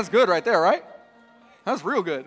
that's good right there, right? That's real good.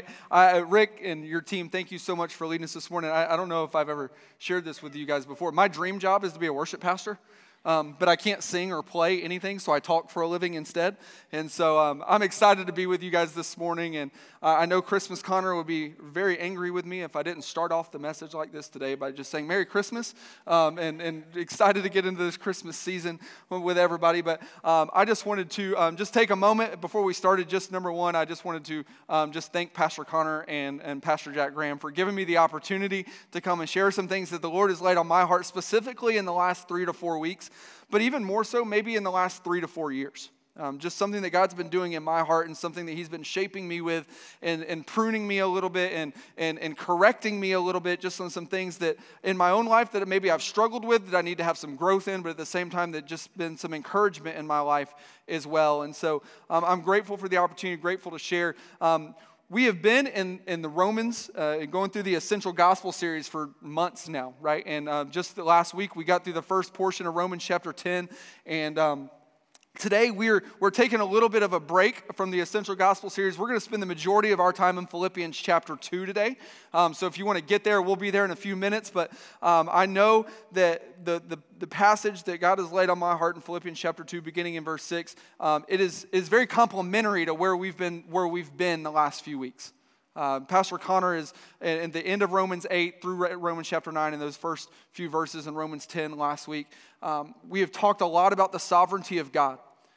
Rick and your team, thank you so much for leading us this morning. I don't know if I've ever shared this with you guys before. My dream job is to be a worship pastor. But I can't sing or play anything, so I talk for a living instead. And so I'm excited to be with you guys this morning. And I know Christmas Connor would be very angry with me if I didn't start off the message like this today by just saying Merry Christmas, and excited to get into this Christmas season with everybody. But I just wanted to just take a moment before we started. Just number one, I just wanted to just thank Pastor Connor and Pastor Jack Graham for giving me the opportunity to come and share some things that the Lord has laid on my heart, specifically in the last 3 to 4 weeks. But even more so, maybe in the last 3 to 4 years. Just something that God's been doing in my heart and something that he's been shaping me with and pruning me a little bit and correcting me a little bit just on some things that in my own life that maybe I've struggled with that I need to have some growth in, but at the same time that just been some encouragement in my life as well. And so I'm grateful for the opportunity, grateful to share. We have been in the Romans, going through the Essential Gospel series for months now, right? And just the last week, we got through the first portion of Romans chapter 10. And today, we're taking a little bit of a break from the Essential Gospel series. We're going to spend the majority of our time in Philippians chapter 2 today. So if you want to get there, we'll be there in a few minutes. But I know that the passage that God has laid on my heart in Philippians chapter 2, beginning in verse 6, it is very complementary to where we've been the last few weeks. Pastor Connor is at the end of Romans 8 through Romans chapter 9 in those first few verses in Romans 10 last week. We have talked a lot about the sovereignty of God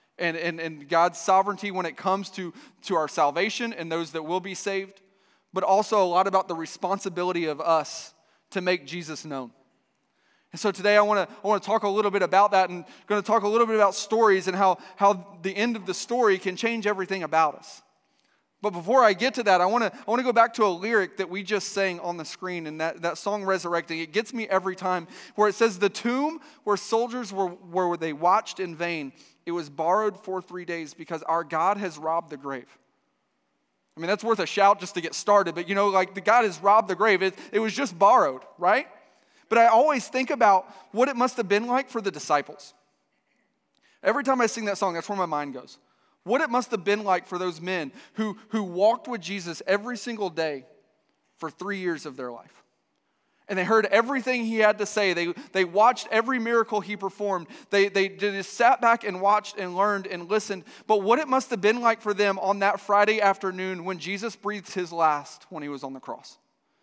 and God's sovereignty when it comes to our salvation and those that will be saved, but also a lot about the responsibility of us to make Jesus known. And so today I want to talk a little bit about that and going to talk a little bit about stories and how the end of the story can change everything about us. But before I get to that, I want to go back to a lyric that we just sang on the screen, and that song Resurrecting. It gets me every time, where it says, the tomb where soldiers where they watched in vain, it was borrowed for 3 days because our God has robbed the grave. I mean, that's worth a shout just to get started, but the God has robbed the grave. It was just borrowed, right? But I always think about what it must have been like for the disciples. Every time I sing that song, that's where my mind goes. What it must have been like for those men who walked with Jesus every single day for 3 years of their life. And they heard everything he had to say. They watched every miracle he performed. They just sat back and watched and learned and listened. But what it must have been like for them on that Friday afternoon when Jesus breathed his last when he was on the cross.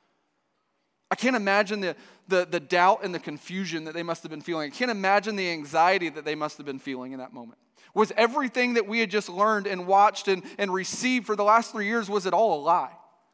I can't imagine the doubt and the confusion that they must have been feeling. I can't imagine the anxiety that they must have been feeling in that moment. Was everything that we had just learned and watched and received for the last 3 years, was it all a lie?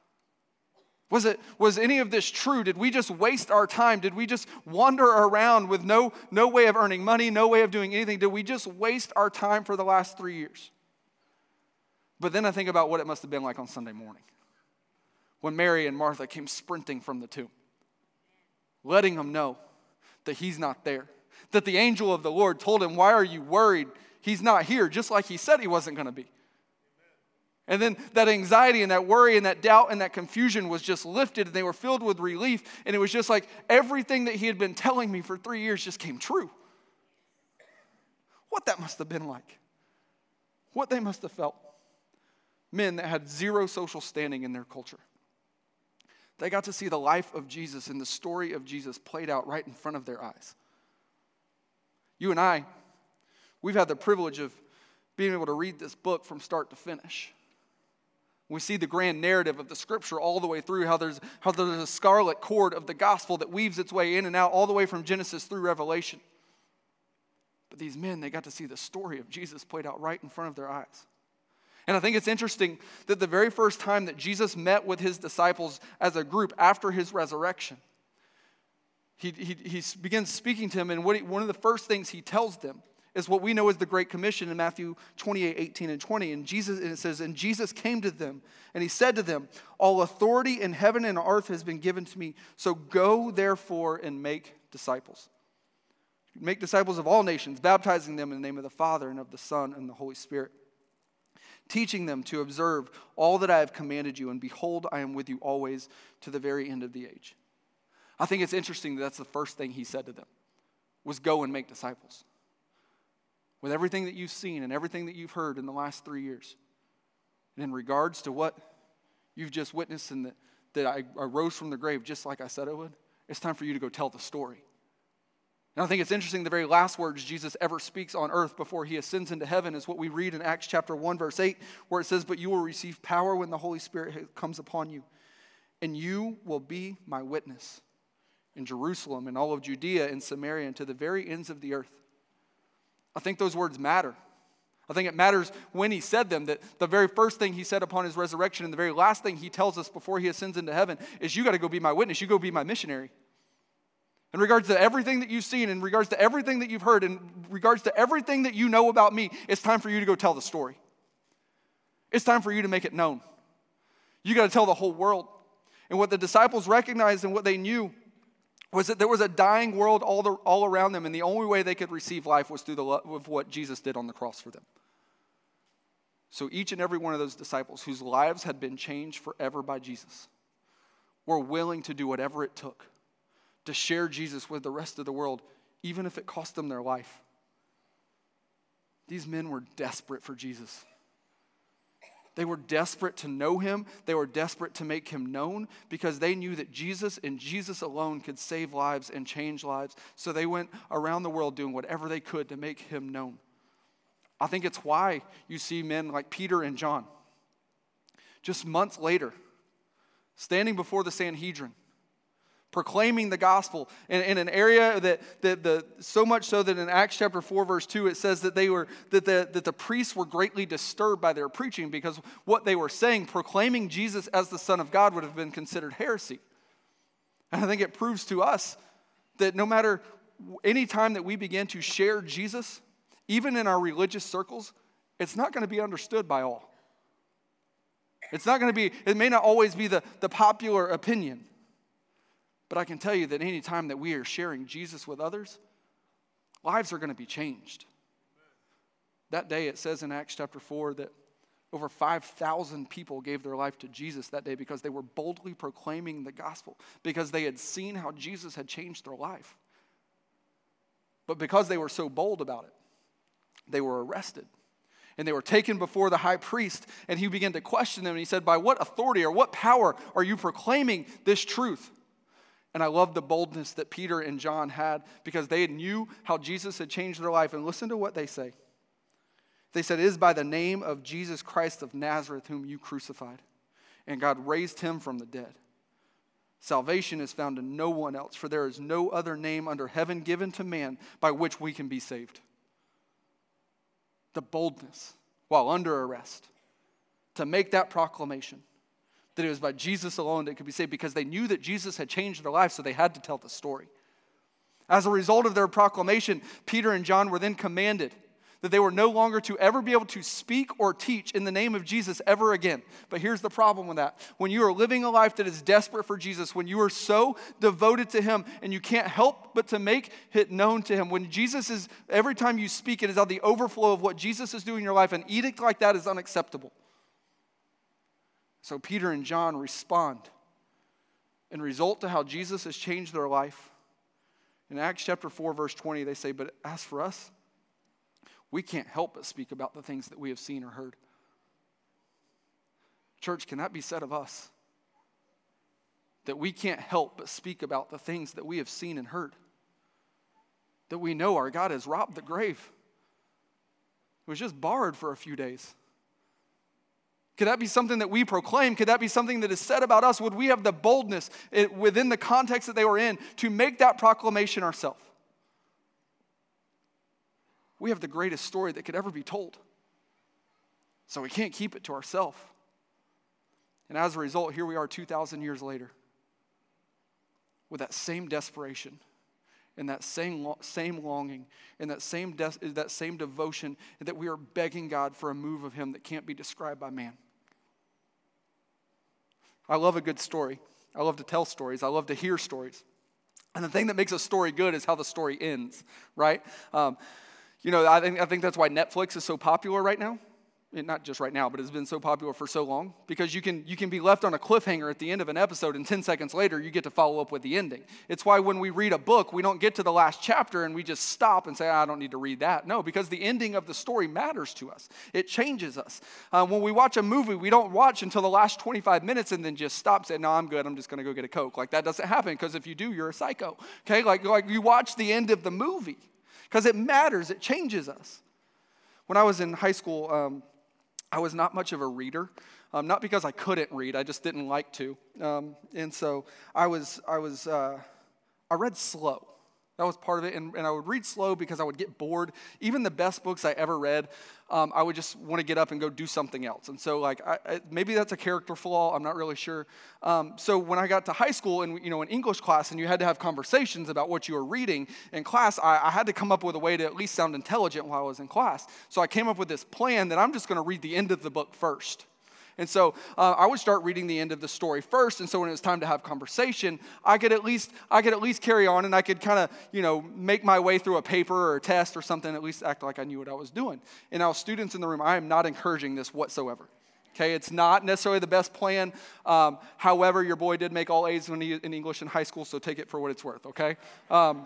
Was any of this true? Did we just waste our time? Did we just wander around with no way of earning money, no way of doing anything? Did we just waste our time for the last 3 years? But then I think about what it must have been like on Sunday morning when Mary and Martha came sprinting from the tomb, letting them know that he's not there, that the angel of the Lord told him, why are you worried? He's not here, just like he said he wasn't going to be. And then that anxiety and that worry and that doubt and that confusion was just lifted, and they were filled with relief, and it was just like everything that he had been telling me for 3 years just came true. What that must have been like. What they must have felt. Men that had zero social standing in their culture. They got to see the life of Jesus and the story of Jesus played out right in front of their eyes. You and I, we've had the privilege of being able to read this book from start to finish. We see the grand narrative of the scripture all the way through, how there's a scarlet cord of the gospel that weaves its way in and out all the way from Genesis through Revelation. But these men, they got to see the story of Jesus played out right in front of their eyes. And I think it's interesting that the very first time that Jesus met with his disciples as a group after his resurrection, he begins speaking to them, and one of the first things he tells them is what we know as the Great Commission in Matthew 28:18 and 20. And it says, and Jesus came to them, and he said to them, all authority in heaven and earth has been given to me, so go therefore and make disciples. Make disciples of all nations, baptizing them in the name of the Father and of the Son and the Holy Spirit, teaching them to observe all that I have commanded you, and behold, I am with you always to the very end of the age. I think it's interesting that that's the first thing he said to them, was go and make disciples. With everything that you've seen and everything that you've heard in the last 3 years, And in regards to what you've just witnessed and that I rose from the grave just like I said I would, it's time for you to go tell the story. And I think it's interesting, the very last words Jesus ever speaks on earth before he ascends into heaven is what we read in Acts chapter 1, verse 8, where it says, "But you will receive power when the Holy Spirit comes upon you, and you will be my witness in Jerusalem and all of Judea and Samaria and to the very ends of the earth." I think those words matter. I think it matters when he said them, that the very first thing he said upon his resurrection and the very last thing he tells us before he ascends into heaven is, you got to go be my witness, you go be my missionary. In regards to everything that you've seen, in regards to everything that you've heard, in regards to everything that you know about me, it's time for you to go tell the story. It's time for you to make it known. You got to tell the whole world. And what the disciples recognized and what they knew was that there was a dying world all around them, and the only way they could receive life was through the love of what Jesus did on the cross for them. So each and every one of those disciples whose lives had been changed forever by Jesus were willing to do whatever it took to share Jesus with the rest of the world, even if it cost them their life. These men were desperate for Jesus. They were desperate to know him. They were desperate to make him known because they knew that Jesus and Jesus alone could save lives and change lives. So they went around the world doing whatever they could to make him known. I think it's why you see men like Peter and John, just months later, standing before the Sanhedrin, proclaiming the gospel in an area that so much so that in Acts chapter 4 verse 2 it says that the priests were greatly disturbed by their preaching because what they were saying, proclaiming Jesus as the Son of God, would have been considered heresy. And I think it proves to us that no matter any time that we begin to share Jesus, even in our religious circles, it's not going to be understood by all. It may not always be the popular opinion. But I can tell you that any time that we are sharing Jesus with others, lives are going to be changed. That day it says in Acts chapter 4 that over 5,000 people gave their life to Jesus that day because they were boldly proclaiming the gospel, because they had seen how Jesus had changed their life. But because they were so bold about it, they were arrested. And they were taken before the high priest, and he began to question them, and he said, "By what authority or what power are you proclaiming this truth?" And I love the boldness that Peter and John had because they knew how Jesus had changed their life. And listen to what they say. They said, "It is by the name of Jesus Christ of Nazareth whom you crucified, and God raised him from the dead. Salvation is found in no one else, for there is no other name under heaven given to man by which we can be saved." The boldness, while under arrest, to make that proclamation that it was by Jesus alone that could be saved because they knew that Jesus had changed their life, so they had to tell the story. As a result of their proclamation, Peter and John were then commanded that they were no longer to ever be able to speak or teach in the name of Jesus ever again. But here's the problem with that. When you are living a life that is desperate for Jesus, when you are so devoted to him and you can't help but to make it known to him, when Jesus is, every time you speak, it is out the overflow of what Jesus is doing in your life, an edict like that is unacceptable. So Peter and John respond and result to how Jesus has changed their life. In Acts chapter 4, verse 20, they say, "But as for us, we can't help but speak about the things that we have seen or heard." Church, can that be said of us? That we can't help but speak about the things that we have seen and heard. That we know our God has robbed the grave. It was just borrowed for a few days. Could that be something that we proclaim? Could that be something that is said about us? Would we have the boldness within the context that they were in to make that proclamation ourselves? We have the greatest story that could ever be told. So we can't keep it to ourselves. And as a result, here we are 2,000 years later with that same desperation and that same longing and that same devotion, that we are begging God for a move of him that can't be described by man. I love a good story. I love to tell stories. I love to hear stories. And the thing that makes a story good is how the story ends, right? I think that's why Netflix is so popular right now, not just right now, but it's been so popular for so long, because you can be left on a cliffhanger at the end of an episode, and 10 seconds later, you get to follow up with the ending. It's why when we read a book, we don't get to the last chapter and we just stop and say, I don't need to read that. No, because the ending of the story matters to us. It changes us. When we watch a movie, we don't watch until the last 25 minutes and then just stop and say, no, I'm good, I'm just going to go get a Coke. Like, that doesn't happen, because if you do, you're a psycho. Okay, like you watch the end of the movie, because it matters, it changes us. When I was in high school, I was not much of a reader, not because I couldn't read, I just didn't like to, and so I read slow. That was part of it, and I would read slow because I would get bored. Even the best books I ever read, I would just want to get up and go do something else. And so, like, maybe that's a character flaw. I'm not really sure. So when I got to high school, and in English class, and you had to have conversations about what you were reading in class, I had to come up with a way to at least sound intelligent while I was in class. So I came up with this plan that I'm just going to read the end of the book first. And so I would start reading the end of the story first, and so when it was time to have conversation, I could at least carry on, and I could kind of, make my way through a paper or a test or something, at least act like I knew what I was doing. And now, students in the room, I am not encouraging this whatsoever. Okay, it's not necessarily the best plan. However, your boy did make all A's in English in high school, so take it for what it's worth, okay? But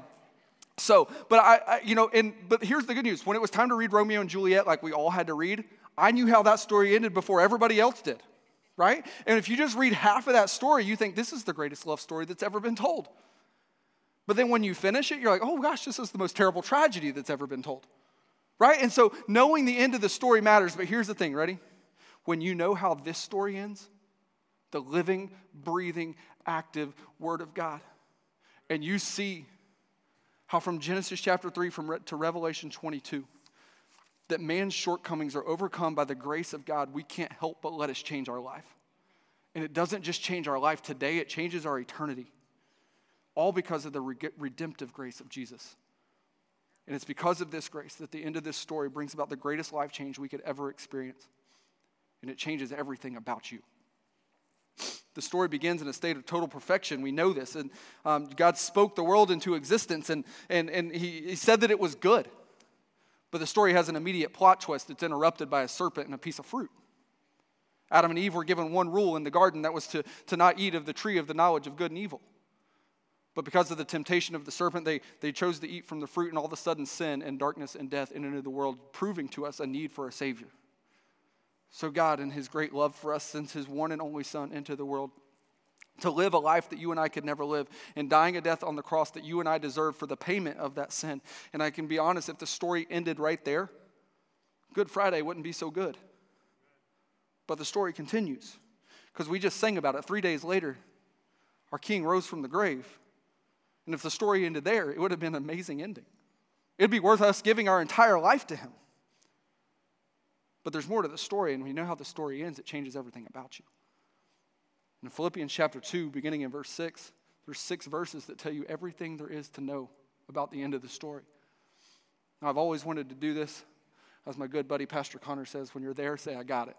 here's the good news. When it was time to read Romeo and Juliet, like we all had to read, I knew how that story ended before everybody else did, right? And if you just read half of that story, you think this is the greatest love story that's ever been told. But then when you finish it, you're like, oh gosh, this is the most terrible tragedy that's ever been told, right? And so knowing the end of the story matters, but here's the thing, ready? When you know how this story ends, the living, breathing, active Word of God, and you see how from Genesis chapter 3 to Revelation 22, that man's shortcomings are overcome by the grace of God, we can't help but let us change our life. And it doesn't just change our life today, it changes our eternity. All because of the redemptive grace of Jesus. And it's because of this grace that the end of this story brings about the greatest life change we could ever experience. And it changes everything about you. The story begins in a state of total perfection. We know this. And God spoke the world into existence, and he said that it was good. But the story has an immediate plot twist that's interrupted by a serpent and a piece of fruit. Adam and Eve were given one rule in the garden, that was to not eat of the tree of the knowledge of good and evil. But because of the temptation of the serpent, they chose to eat from the fruit, and all of a sudden sin and darkness and death entered into the world, proving to us a need for a Savior. So God, in His great love for us, sends His one and only Son into the world to live a life that you and I could never live, and dying a death on the cross that you and I deserve for the payment of that sin. And I can be honest, if the story ended right there, Good Friday wouldn't be so good. But the story continues, because we just sang about it. 3 days later, our King rose from the grave. And if the story ended there, it would have been an amazing ending. It'd be worth us giving our entire life to Him. But there's more to the story, and when you know how the story ends, it changes everything about you. In Philippians chapter 2, beginning in verse 6, there's 6 verses that tell you everything there is to know about the end of the story. Now, I've always wanted to do this. As my good buddy Pastor Connor says, when you're there, say, I got it.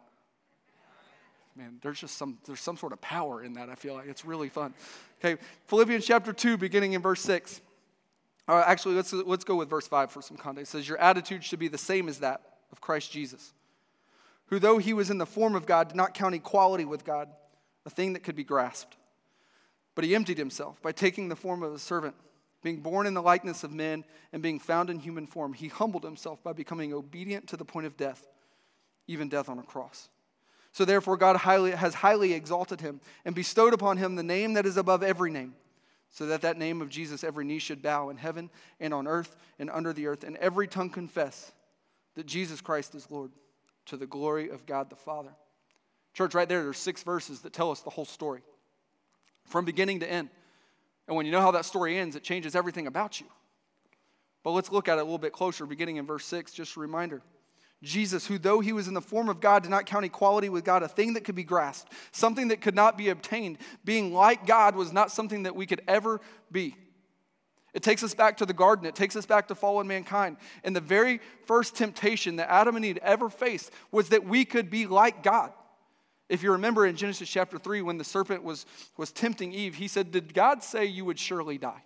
Man, there's some sort of power in that, I feel like. It's really fun. Okay, Philippians chapter 2, beginning in verse 6. Actually, let's go with verse 5 for some context. It says, your attitude should be the same as that of Christ Jesus, who though He was in the form of God, did not count equality with God a thing that could be grasped. But He emptied Himself by taking the form of a servant, being born in the likeness of men, and being found in human form. He humbled Himself by becoming obedient to the point of death, even death on a cross. So therefore God has highly exalted Him and bestowed upon Him the name that is above every name, so that that name of Jesus every knee should bow in heaven and on earth and under the earth, and every tongue confess that Jesus Christ is Lord, to the glory of God the Father. Church, right there's 6 verses that tell us the whole story, from beginning to end. And when you know how that story ends, it changes everything about you. But let's look at it a little bit closer, beginning in verse 6, just a reminder. Jesus, who though He was in the form of God, did not count equality with God a thing that could be grasped, something that could not be obtained. Being like God was not something that we could ever be. It takes us back to the garden. It takes us back to fallen mankind. And the very first temptation that Adam and Eve ever faced was that we could be like God. If you remember in Genesis chapter 3, when the serpent was tempting Eve, he said, did God say you would surely die?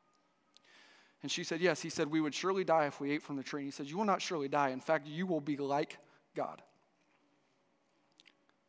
And she said, yes. He said, we would surely die if we ate from the tree. And he said, you will not surely die. In fact, you will be like God.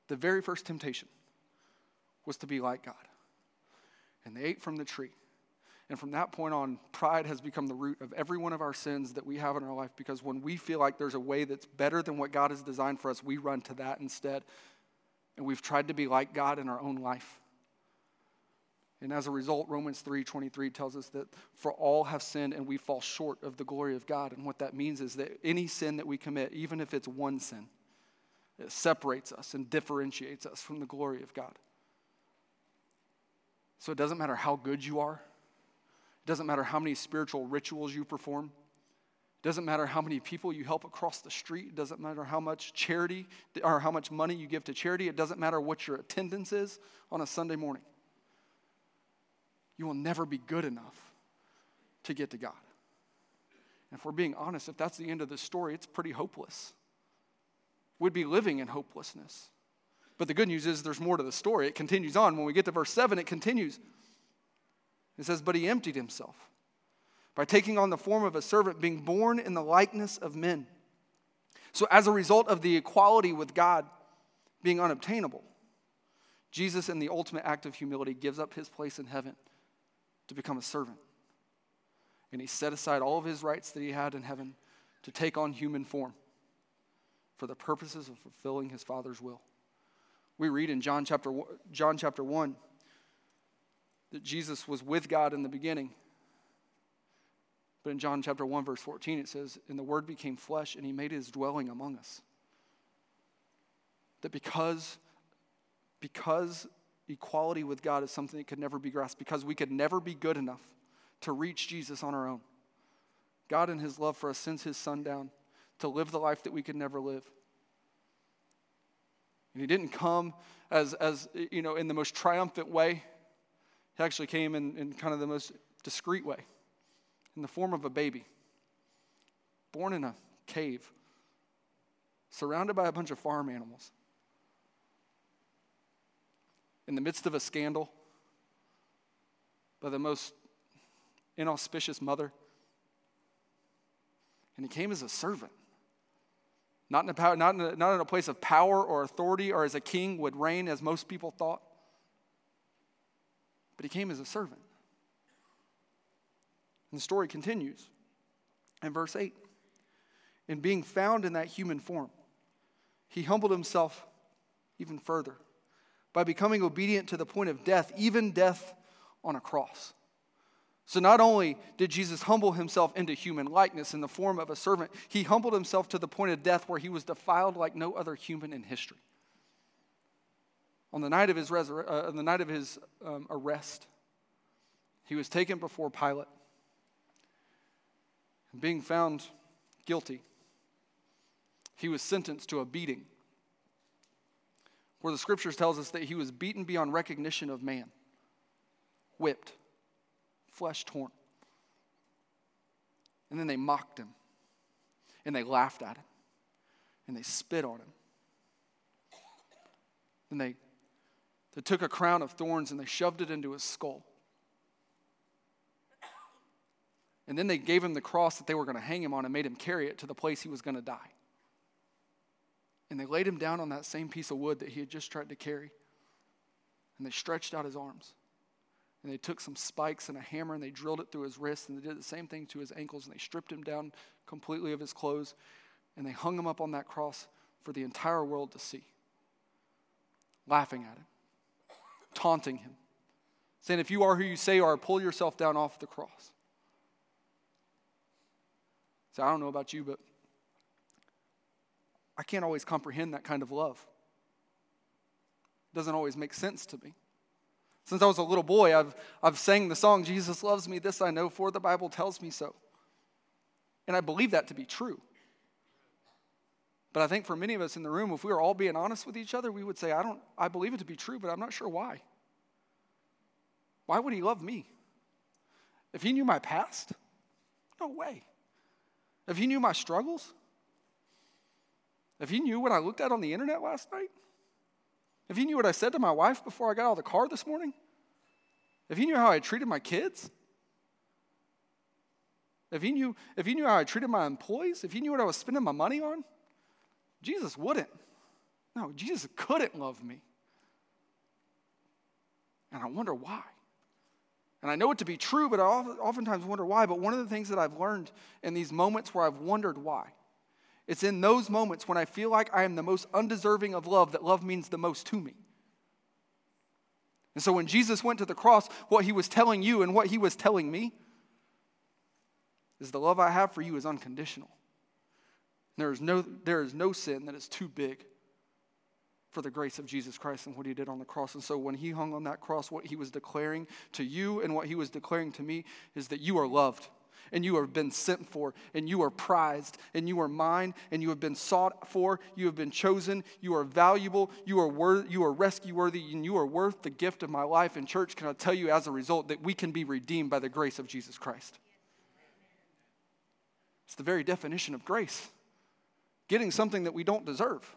The very first temptation was to be like God. And they ate from the tree. And from that point on, pride has become the root of every one of our sins that we have in our life, because when we feel like there's a way that's better than what God has designed for us, we run to that instead. And we've tried to be like God in our own life. And as a result, Romans 3:23 tells us that for all have sinned and we fall short of the glory of God. And what that means is that any sin that we commit, even if it's one sin, it separates us and differentiates us from the glory of God. So it doesn't matter how good you are. It doesn't matter how many spiritual rituals you perform. It doesn't matter how many people you help across the street. It doesn't matter how much charity or how much money you give to charity. It doesn't matter what your attendance is on a Sunday morning. You will never be good enough to get to God. And if we're being honest, if that's the end of the story, it's pretty hopeless. We'd be living in hopelessness. But the good news is there's more to the story. It continues on. When we get to verse 7, it continues. It says, but he emptied himself by taking on the form of a servant, being born in the likeness of men. So as a result of the equality with God being unobtainable, Jesus, in the ultimate act of humility, gives up his place in heaven to become a servant. And he set aside all of his rights that he had in heaven to take on human form for the purposes of fulfilling his Father's will. We read in John chapter 1 that Jesus was with God in the beginning. But in John chapter 1 verse 14 it says, and the Word became flesh and he made his dwelling among us. That because equality with God is something that could never be grasped, because we could never be good enough to reach Jesus on our own, God in his love for us sends his Son down to live the life that we could never live. And he didn't come as in the most triumphant way. He actually came in kind of the most discreet way, in the form of a baby, born in a cave, surrounded by a bunch of farm animals, in the midst of a scandal, by the most inauspicious mother. And he came as a servant. Not in a place of power or authority or as a king would reign, as most people thought. But he came as a servant. And the story continues in verse 8. And being found in that human form, he humbled himself even further by becoming obedient to the point of death, even death on a cross. So not only did Jesus humble himself into human likeness in the form of a servant, he humbled himself to the point of death where he was defiled like no other human in history. On the night of his arrest, he was taken before Pilate. And being found guilty, he was sentenced to a beating, where the scriptures tells us that he was beaten beyond recognition of man, whipped, flesh torn. And then they mocked him, and they laughed at him, and they spit on him. And they took a crown of thorns and they shoved it into his skull. And then they gave him the cross that they were going to hang him on and made him carry it to the place he was going to die. And they laid him down on that same piece of wood that he had just tried to carry. And they stretched out his arms. And they took some spikes and a hammer and they drilled it through his wrists, and they did the same thing to his ankles, and they stripped him down completely of his clothes, and they hung him up on that cross for the entire world to see, laughing at him, taunting him, saying, if you are who you say you are, pull yourself down off the cross. So I don't know about you, but I can't always comprehend that kind of love. It doesn't always make sense to me. Since I was a little boy, I've sang the song, Jesus loves me, this I know, for the Bible tells me so. And I believe that to be true. But I think for many of us in the room, if we were all being honest with each other, we would say, I believe it to be true, but I'm not sure why. Why would he love me? If he knew my past, no way. If he knew my struggles, if he knew what I looked at on the internet last night, if he knew what I said to my wife before I got out of the car this morning, if he knew how I treated my kids, if he knew how I treated my employees, if he knew what I was spending my money on, Jesus wouldn't. No, Jesus couldn't love me. And I wonder why. And I know it to be true, but I oftentimes wonder why. But one of the things that I've learned in these moments where I've wondered why, it's in those moments when I feel like I am the most undeserving of love that love means the most to me. And so when Jesus went to the cross, what he was telling you and what he was telling me is the love I have for you is unconditional. There is no sin that is too big for the grace of Jesus Christ and what he did on the cross. And so when he hung on that cross, what he was declaring to you and what he was declaring to me is that you are loved and you have been sent for and you are prized and you are mine and you have been sought for, you have been chosen, you are valuable, you are rescue worthy, and you are worth the gift of my life. And church, can I tell you as a result that we can be redeemed by the grace of Jesus Christ? It's the very definition of grace. Getting something that we don't deserve.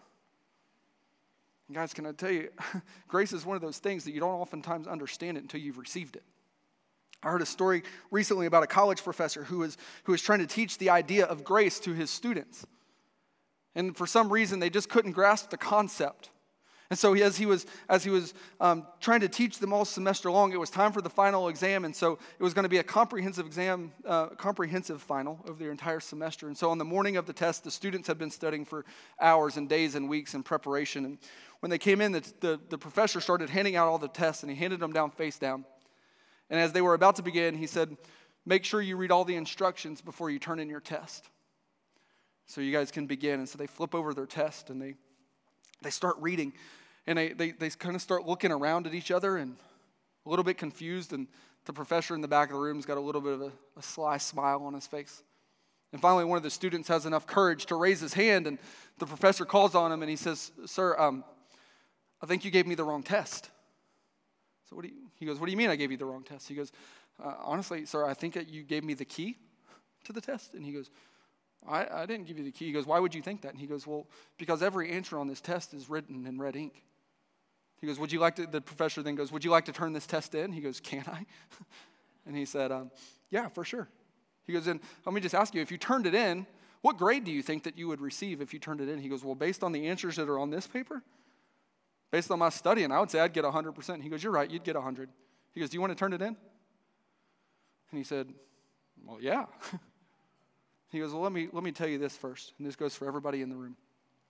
And guys, can I tell you, grace is one of those things that you don't oftentimes understand it until you've received it. I heard a story recently about a college professor who was trying to teach the idea of grace to his students. And for some reason, they just couldn't grasp the concept. And so as he was trying to teach them all semester long, it was time for the final exam. And so it was going to be a comprehensive exam, comprehensive final of their entire semester. And so on the morning of the test, the students had been studying for hours and days and weeks in preparation. And when they came in, the professor started handing out all the tests, and he handed them down face down. And as they were about to begin, he said, make sure you read all the instructions before you turn in your test, so you guys can begin. And so they flip over their test, and they start reading. And they kind of start looking around at each other and a little bit confused. And the professor in the back of the room's got a little bit of a sly smile on his face. And finally, one of the students has enough courage to raise his hand, and the professor calls on him, and he says, sir, I think you gave me the wrong test. So he goes, what do you mean I gave you the wrong test? He goes, honestly, sir, I think that you gave me the key to the test. And he goes, I didn't give you the key. He goes, why would you think that? And he goes, well, because every answer on this test is written in red ink. He goes, the professor then goes, would you like to turn this test in? He goes, can I? And he said, yeah, for sure. He goes, and let me just ask you, if you turned it in, what grade do you think that you would receive if you turned it in? He goes, well, based on the answers that are on this paper, based on my studying, I would say I'd get 100%. He goes, you're right, you'd get 100. He goes, do you want to turn it in? And he said, well, yeah. He goes, well, let me tell you this first, and this goes for everybody in the room.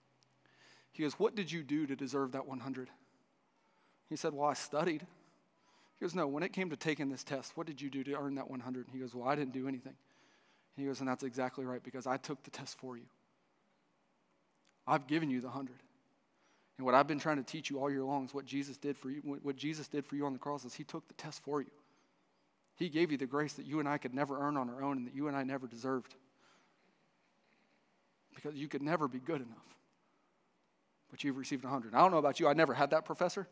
He goes, what did you do to deserve that 100? He said, well, I studied. He goes, no, when it came to taking this test, what did you do to earn that 100? He goes, well, I didn't do anything. He goes, and that's exactly right, because I took the test for you. I've given you the 100. And what I've been trying to teach you all year long is what Jesus did for you. What Jesus did for you on the cross is he took the test for you. He gave you the grace that you and I could never earn on our own and that you and I never deserved. Because you could never be good enough. But you've received 100. I don't know about you. I never had that professor.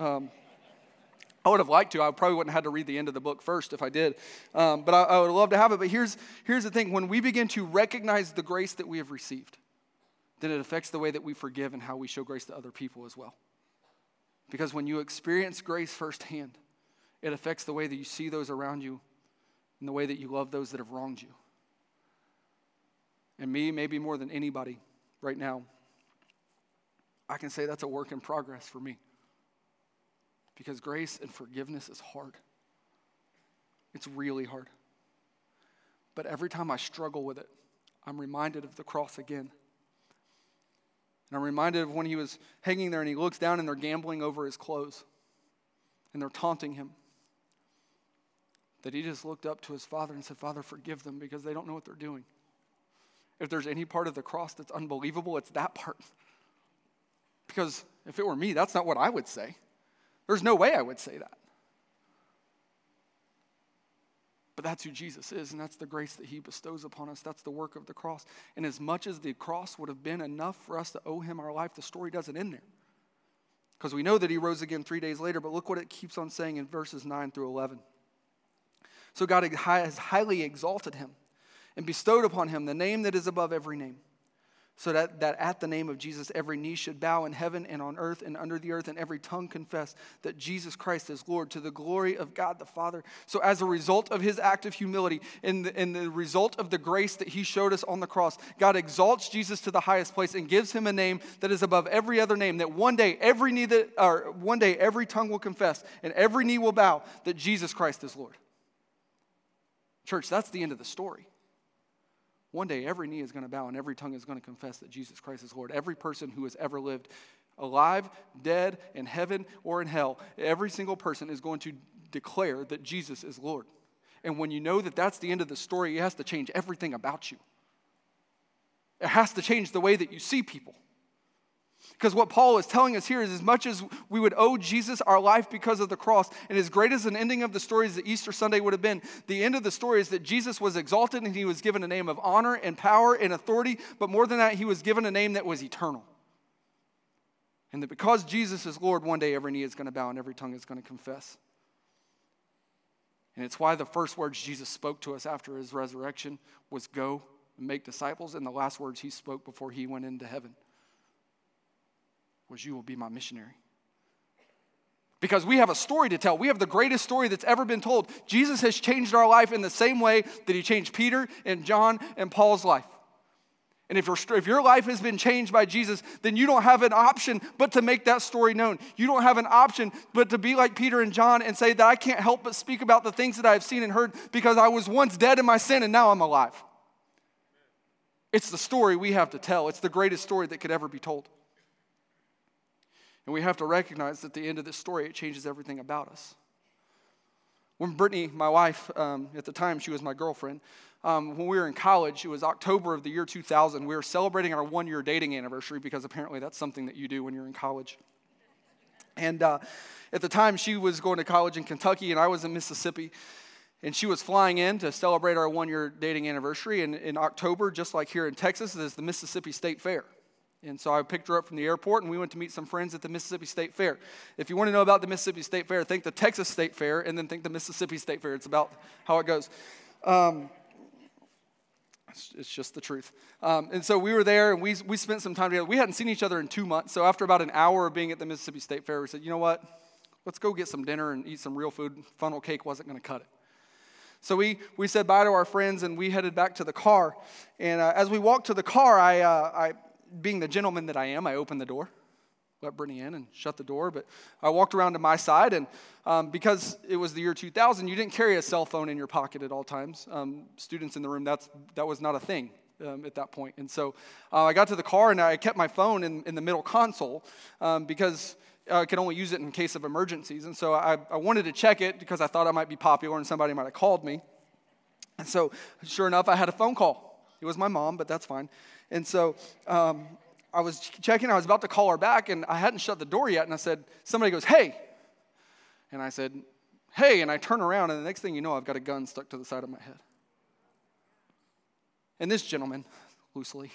I would have liked to. I probably wouldn't have had to read the end of the book first if I did. But I would love to have it. But here's the thing. When we begin to recognize the grace that we have received, then it affects the way that we forgive and how we show grace to other people as well. Because when you experience grace firsthand, it affects the way that you see those around you and the way that you love those that have wronged you. And me, maybe more than anybody right now, I can say that's a work in progress for me. Because grace and forgiveness is hard. It's really hard. But every time I struggle with it, I'm reminded of the cross again. And I'm reminded of when he was hanging there and he looks down and they're gambling over his clothes. And they're taunting him. That he just looked up to his Father and said, Father, forgive them because they don't know what they're doing. If there's any part of the cross that's unbelievable, it's that part. Because if it were me, that's not what I would say. There's no way I would say that. But that's who Jesus is, and that's the grace that he bestows upon us. That's the work of the cross. And as much as the cross would have been enough for us to owe him our life, the story doesn't end there. Because we know that he rose again 3 days later, but look what it keeps on saying in verses 9 through 11. So God has highly exalted him and bestowed upon him the name that is above every name, so that at the name of Jesus, every knee should bow in heaven and on earth and under the earth, and every tongue confess that Jesus Christ is Lord, to the glory of God the Father. So as a result of his act of humility and the result of the grace that he showed us on the cross, God exalts Jesus to the highest place and gives him a name that is above every other name, that one day every tongue will confess and every knee will bow that Jesus Christ is Lord. Church, that's the end of the story. One day, every knee is going to bow and every tongue is going to confess that Jesus Christ is Lord. Every person who has ever lived, alive, dead, in heaven, or in hell, every single person is going to declare that Jesus is Lord. And when you know that that's the end of the story, it has to change everything about you. It has to change the way that you see people. Because what Paul is telling us here is, as much as we would owe Jesus our life because of the cross, and as great as an ending of the story as the Easter Sunday would have been, the end of the story is that Jesus was exalted and he was given a name of honor and power and authority, but more than that, he was given a name that was eternal. And that because Jesus is Lord, one day every knee is going to bow and every tongue is going to confess. And it's why the first words Jesus spoke to us after his resurrection was go and make disciples, and the last words he spoke before he went into heaven was, you will be my missionary. Because we have a story to tell. We have the greatest story that's ever been told. Jesus has changed our life in the same way that he changed Peter and John and Paul's life. And if your life has been changed by Jesus, then you don't have an option but to make that story known. You don't have an option but to be like Peter and John and say that I can't help but speak about the things that I've seen and heard because I was once dead in my sin and now I'm alive. It's the story we have to tell. It's the greatest story that could ever be told. And we have to recognize that at the end of this story, it changes everything about us. When Brittany, my wife, at the time she was my girlfriend, when we were in college, it was October of the year 2000. We were celebrating our 1-year dating anniversary because apparently that's something that you do when you're in college. And at the time, she was going to college in Kentucky and I was in Mississippi. And she was flying in to celebrate our 1-year dating anniversary. And in October, just like here in Texas, there's the Mississippi State Fair. And so I picked her up from the airport, and we went to meet some friends at the Mississippi State Fair. If you want to know about the Mississippi State Fair, think the Texas State Fair, and then think the Mississippi State Fair. It's about how it goes. It's just the truth. And so we were there, and we spent some time together. We hadn't seen each other in 2 months, so after about an hour of being at the Mississippi State Fair, we said, you know what? Let's go get some dinner and eat some real food. Funnel cake wasn't going to cut it. So we said bye to our friends, and we headed back to the car. And as we walked to the car, I being the gentleman that I am, I opened the door, let Brittany in and shut the door. But I walked around to my side, and because it was the year 2000, you didn't carry a cell phone in your pocket at all times. Students in the room, that was not a thing at that point. And so I got to the car, and I kept my phone in the middle console because I could only use it in case of emergencies. And so I wanted to check it because I thought I might be popular and somebody might have called me. And so sure enough, I had a phone call. It was my mom, but that's fine. And so I was checking. I was about to call her back, and I hadn't shut the door yet. And I said, somebody goes, hey. And I said, hey. And I turn around, and the next thing you know, I've got a gun stuck to the side of my head. And this gentleman, loosely,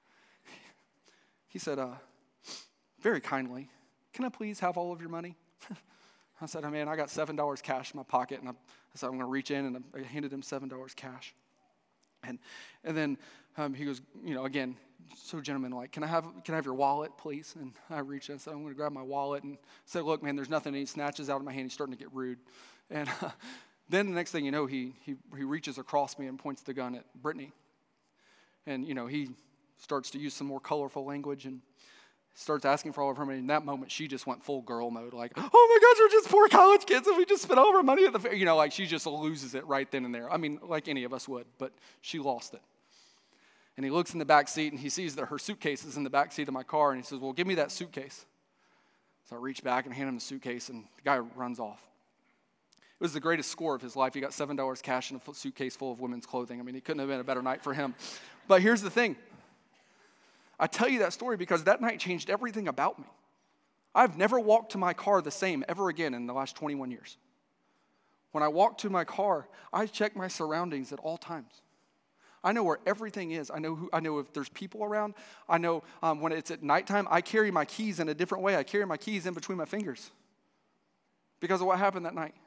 he said, very kindly, can I please have all of your money? I said, oh, man, I got $7 cash in my pocket. And I said, I'm going to reach in, and I handed him $7 cash. And then he goes, again, so gentleman-like, can I have your wallet, please? And I reached in and said, I'm going to grab my wallet and said, look, man, there's nothing. And he snatches out of my hand. He's starting to get rude. And then the next thing you know, he reaches across me and points the gun at Brittany. And, he starts to use some more colorful language and starts asking for all of her money. In that moment, she just went full girl mode, like, oh my gosh, we're just poor college kids and we just spent all of our money at the fair. Like she just loses it right then and there. I mean, like any of us would, but she lost it. And he looks in the back seat and he sees that her suitcase is in the back seat of my car, and he says, well, give me that suitcase. So I reach back and hand him the suitcase, and the guy runs off. It was the greatest score of his life. He got $7 cash in a suitcase full of women's clothing. I mean, it couldn't have been a better night for him. But here's the thing. I tell you that story because that night changed everything about me. I've never walked to my car the same ever again in the last 21 years. When I walk to my car, I check my surroundings at all times. I know where everything is. I know if there's people around. I know when it's at nighttime, I carry my keys in a different way. I carry my keys in between my fingers because of what happened that night.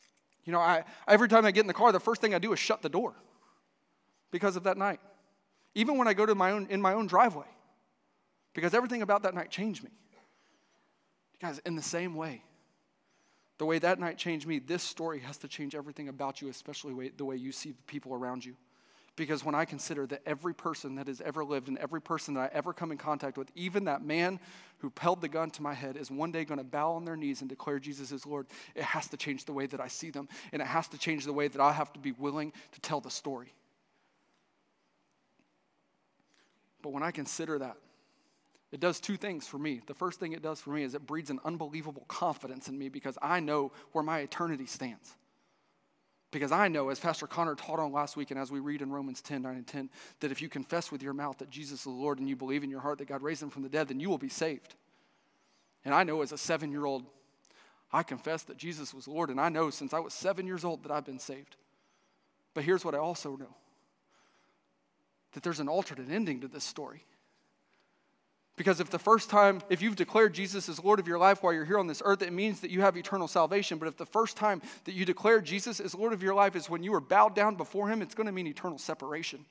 Every time I get in the car, the first thing I do is shut the door because of that night. even when I go to in my own driveway, because everything about that night changed me. Guys, in the same way, the way that night changed me, this story has to change everything about you, especially the way you see the people around you. Because when I consider that every person that has ever lived and every person that I ever come in contact with, even that man who held the gun to my head, is one day going to bow on their knees and declare Jesus as Lord, it has to change the way that I see them. And it has to change the way that I have to be willing to tell the story. But when I consider that, it does two things for me. The first thing it does for me is it breeds an unbelievable confidence in me because I know where my eternity stands. Because I know, as Pastor Connor taught on last week and as we read in Romans 10, 9 and 10, that if you confess with your mouth that Jesus is the Lord and you believe in your heart that God raised him from the dead, then you will be saved. And I know as a 7-year-old, I confessed that Jesus was Lord, and I know since I was 7 years old that I've been saved. But here's what I also know, that there's an alternate ending to this story. Because if you've declared Jesus as Lord of your life while you're here on this earth, it means that you have eternal salvation. But if the first time that you declare Jesus as Lord of your life is when you were bowed down before him, it's going to mean eternal separation.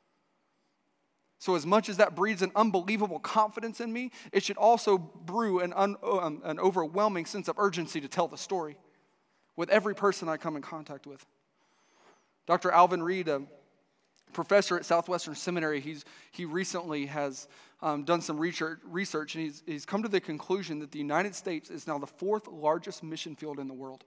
So as much as that breeds an unbelievable confidence in me, it should also brew an overwhelming sense of urgency to tell the story with every person I come in contact with. Dr. Alvin Reed, a professor at Southwestern Seminary, he recently has done some research, and he's come to the conclusion that the United States is now the 4th largest mission field in the world.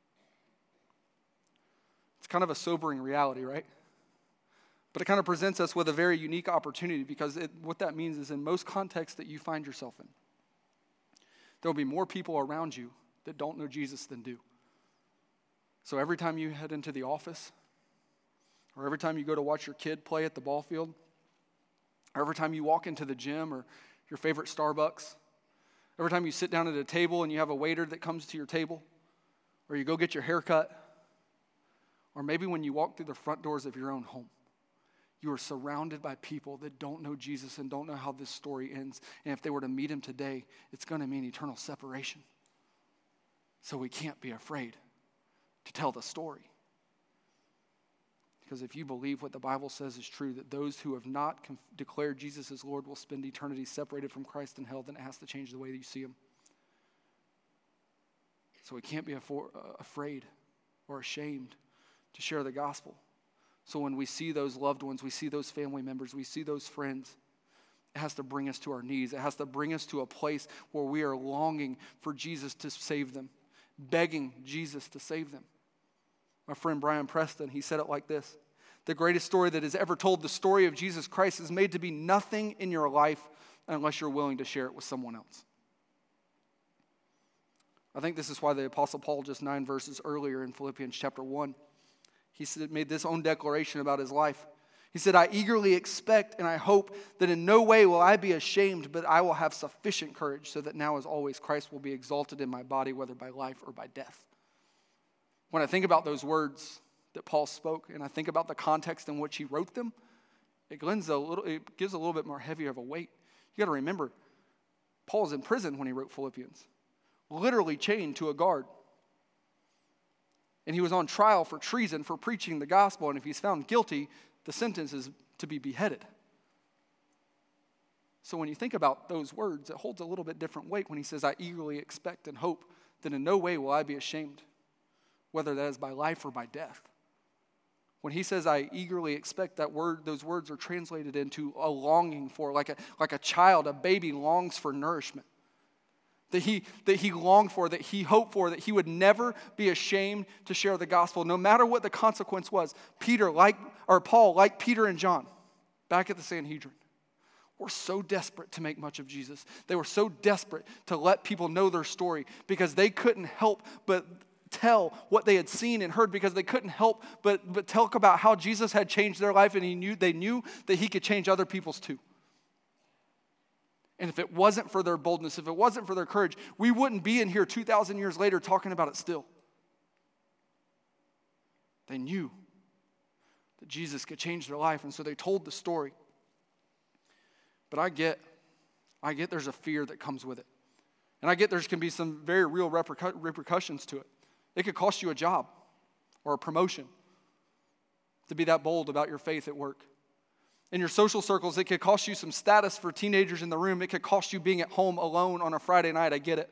It's kind of a sobering reality, right? But it kind of presents us with a very unique opportunity because what that means is in most contexts that you find yourself in, there will be more people around you that don't know Jesus than do. So every time you head into the office, or every time you go to watch your kid play at the ball field, or every time you walk into the gym or your favorite Starbucks, every time you sit down at a table and you have a waiter that comes to your table, or you go get your hair cut, or maybe when you walk through the front doors of your own home, you are surrounded by people that don't know Jesus and don't know how this story ends. And if they were to meet him today, it's going to mean eternal separation. So we can't be afraid to tell the story. Because if you believe what the Bible says is true, that those who have not declared Jesus as Lord will spend eternity separated from Christ in hell, then it has to change the way that you see him. So we can't be afraid or ashamed to share the gospel. So when we see those loved ones, we see those family members, we see those friends, it has to bring us to our knees. It has to bring us to a place where we are longing for Jesus to save them, begging Jesus to save them. My friend Brian Preston, he said it like this: the greatest story that is ever told, the story of Jesus Christ, is made to be nothing in your life unless you're willing to share it with someone else. I think this is why the Apostle Paul, just 9 verses earlier in Philippians chapter 1, he made this own declaration about his life. He said, I eagerly expect and I hope that in no way will I be ashamed, but I will have sufficient courage so that now as always Christ will be exalted in my body, whether by life or by death. When I think about those words that Paul spoke and I think about the context in which he wrote them, it gives a little bit more heavier of a weight. You got to remember, Paul's in prison when he wrote Philippians, literally chained to a guard. And he was on trial for treason for preaching the gospel. And if he's found guilty, the sentence is to be beheaded. So when you think about those words, it holds a little bit different weight when he says, I eagerly expect and hope that in no way will I be ashamed, whether that is by life or by death. When he says, I eagerly expect, those words are translated into a longing for, like a child, a baby longs for nourishment. That he longed for, that he hoped for, that he would never be ashamed to share the gospel, no matter what the consequence was. Paul, like Peter and John, back at the Sanhedrin, were so desperate to make much of Jesus. They were so desperate to let people know their story because they couldn't help but tell what they had seen and heard, because they couldn't help but talk about how Jesus had changed their life, and they knew that he could change other people's too. And if it wasn't for their boldness, if it wasn't for their courage, we wouldn't be in here 2,000 years later talking about it still. They knew that Jesus could change their life, and so they told the story. But I get there's a fear that comes with it. And I get there can be some very real repercussions to it. It could cost you a job or a promotion to be that bold about your faith at work. In your social circles, it could cost you some status for teenagers in the room. It could cost you being at home alone on a Friday night. I get it.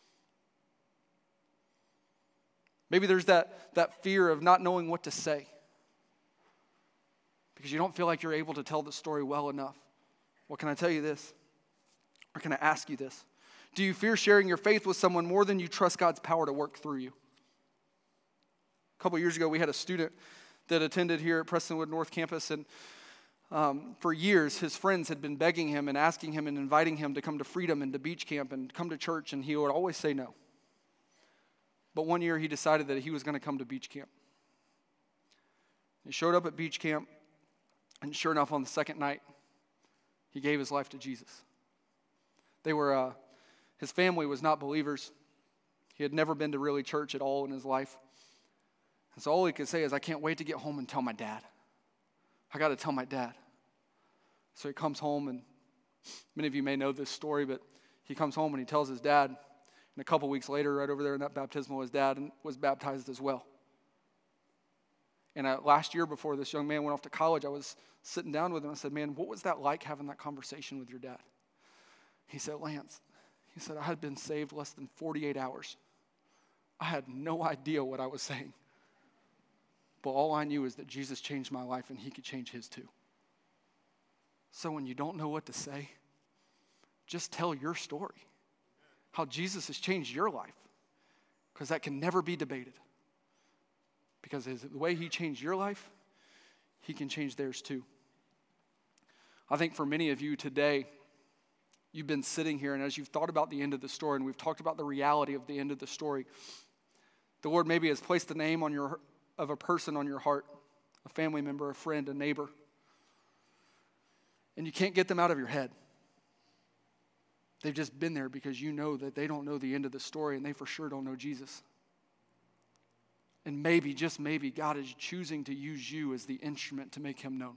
Maybe there's that fear of not knowing what to say because you don't feel like you're able to tell the story well enough. Well, can I tell you this? Or can I ask you this? Do you fear sharing your faith with someone more than you trust God's power to work through you? A couple years ago, we had a student that attended here at Prestonwood North Campus, and for years, his friends had been begging him and asking him and inviting him to come to Freedom and to Beach Camp and come to church, and he would always say no. But one year, he decided that he was going to come to Beach Camp. He showed up at Beach Camp, and sure enough, on the second night, he gave his life to Jesus. His family was not believers. He had never been to really church at all in his life. And so all he could say is, I can't wait to get home and tell my dad. I got to tell my dad. So he comes home, and many of you may know this story, but he comes home and he tells his dad. And a couple weeks later, right over there in that baptismal, his dad was baptized as well. And last year, before this young man went off to college, I was sitting down with him. I said, man, what was that like having that conversation with your dad? He said, Lance, he said, I had been saved less than 48 hours. I had no idea what I was saying. But all I knew is that Jesus changed my life and he could change his too. So when you don't know what to say, just tell your story. How Jesus has changed your life. Because that can never be debated. Because the way he changed your life, he can change theirs too. I think for many of you today, you've been sitting here, and as you've thought about the end of the story, and we've talked about the reality of the end of the story, the Lord maybe has placed the name of a person on your heart, a family member, a friend, a neighbor, and you can't get them out of your head. They've just been there because you know that they don't know the end of the story, and they for sure don't know Jesus. And maybe, just maybe, God is choosing to use you as the instrument to make him known.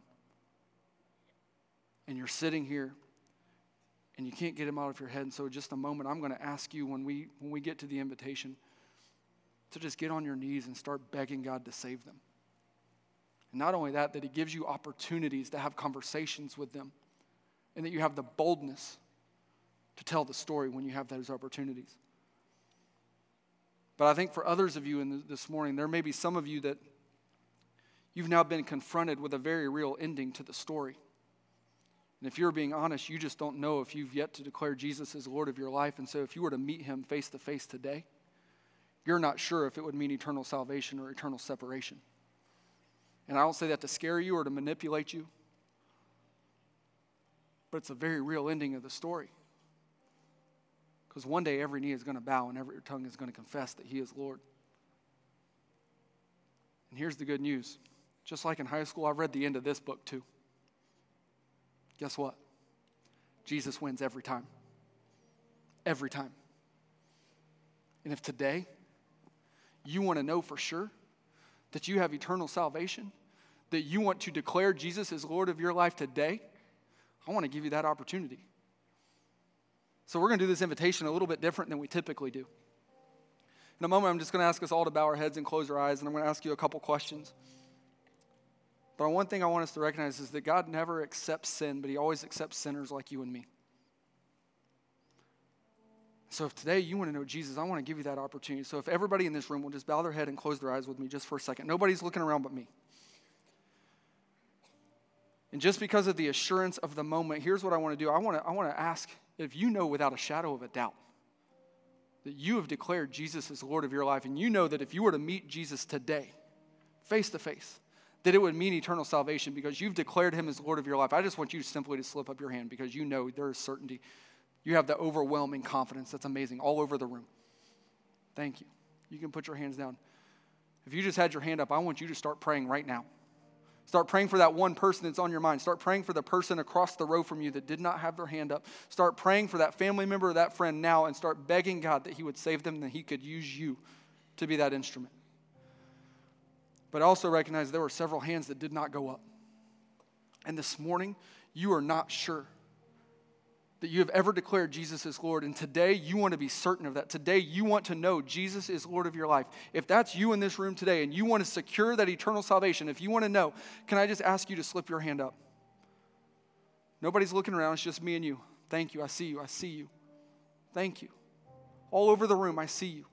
And you're sitting here, and you can't get him out of your head. And so just a moment, I'm going to ask you when we get to the invitation to just get on your knees and start begging God to save them. And not only that he gives you opportunities to have conversations with them and that you have the boldness to tell the story when you have those opportunities. But I think for others of you this morning, there may be some of you that you've now been confronted with a very real ending to the story. And if you're being honest, you just don't know if you've yet to declare Jesus as Lord of your life. And so if you were to meet him face to face today, you're not sure if it would mean eternal salvation or eternal separation. And I don't say that to scare you or to manipulate you, but it's a very real ending of the story. Because one day every knee is going to bow and every tongue is going to confess that he is Lord. And here's the good news. Just like in high school, I've read the end of this book too. Guess what? Jesus wins every time. Every time. And if today you want to know for sure that you have eternal salvation, that you want to declare Jesus as Lord of your life today, I want to give you that opportunity. So we're going to do this invitation a little bit different than we typically do. In a moment, I'm just going to ask us all to bow our heads and close our eyes, and I'm going to ask you a couple questions. But one thing I want us to recognize is that God never accepts sin, but he always accepts sinners like you and me. So if today you want to know Jesus, I want to give you that opportunity. So if everybody in this room will just bow their head and close their eyes with me just for a second. Nobody's looking around but me. And just because of the assurance of the moment, here's what I want to do. I want to ask if you know without a shadow of a doubt that you have declared Jesus as Lord of your life, and you know that if you were to meet Jesus today, face to face, that it would mean eternal salvation because you've declared him as Lord of your life. I just want you simply to slip up your hand because you know there is certainty. You have the overwhelming confidence that's amazing all over the room. Thank you. You can put your hands down. If you just had your hand up, I want you to start praying right now. Start praying for that one person that's on your mind. Start praying for the person across the row from you that did not have their hand up. Start praying for that family member or that friend now and start begging God that he would save them and that he could use you to be that instrument. But also recognize there were several hands that did not go up. And this morning, you are not sure that you have ever declared Jesus as Lord, and today you want to be certain of that. Today you want to know Jesus is Lord of your life. If that's you in this room today and you want to secure that eternal salvation, if you want to know, can I just ask you to slip your hand up? Nobody's looking around. It's just me and you. Thank you. I see you. I see you. Thank you. All over the room, I see you.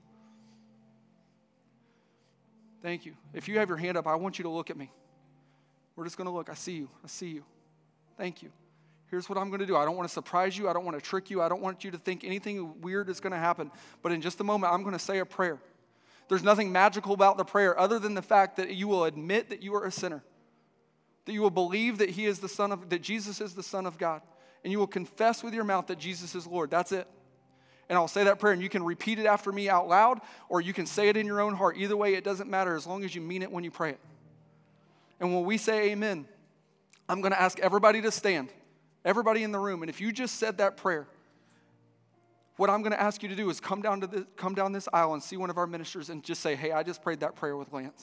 Thank you. If you have your hand up, I want you to look at me. We're just going to look. I see you. I see you. Thank you. Here's what I'm going to do. I don't want to surprise you. I don't want to trick you. I don't want you to think anything weird is going to happen. But in just a moment, I'm going to say a prayer. There's nothing magical about the prayer other than the fact that you will admit that you are a sinner, that you will believe that that Jesus is the Son of God, and you will confess with your mouth that Jesus is Lord. That's it. And I'll say that prayer, and you can repeat it after me out loud, or you can say it in your own heart. Either way, it doesn't matter as long as you mean it when you pray it. And when we say amen, I'm going to ask everybody to stand, everybody in the room. And if you just said that prayer, what I'm going to ask you to do is come down this aisle and see one of our ministers and just say, hey, I just prayed that prayer with Lance.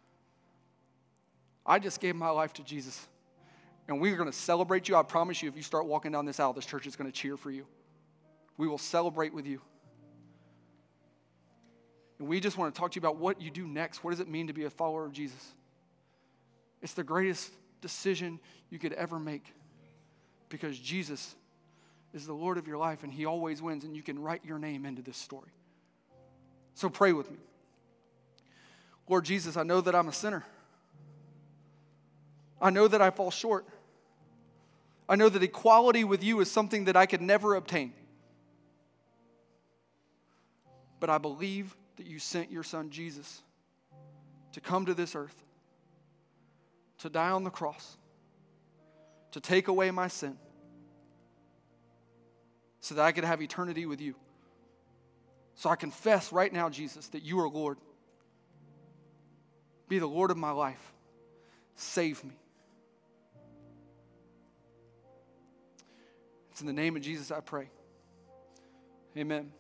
I just gave my life to Jesus. And we're going to celebrate you. I promise you, if you start walking down this aisle, this church is going to cheer for you. We will celebrate with you. And we just want to talk to you about what you do next. What does it mean to be a follower of Jesus? It's the greatest decision you could ever make, because Jesus is the Lord of your life, and he always wins, and you can write your name into this story. So pray with me. Lord Jesus, I know that I'm a sinner. I know that I fall short. I know that equality with you is something that I could never obtain. But I believe that you sent your son Jesus to come to this earth, to die on the cross, to take away my sin, so that I could have eternity with you. So I confess right now, Jesus, that you are Lord. Be the Lord of my life. Save me. It's in the name of Jesus I pray. Amen.